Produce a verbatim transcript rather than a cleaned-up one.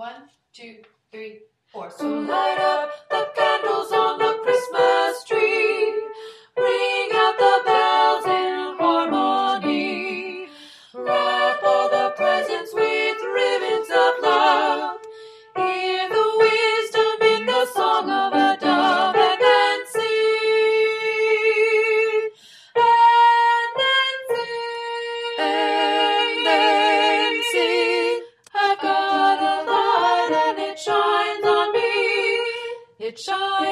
One, two, three, four. So light up the candles on the Christmas tree. Ring out the bells in harmony. Wrap all the presents with ribbons of love. Hear the wisdom in the song of a dove, and then sing, and then sing, and then sing. I've got a light and it shines on me. It shines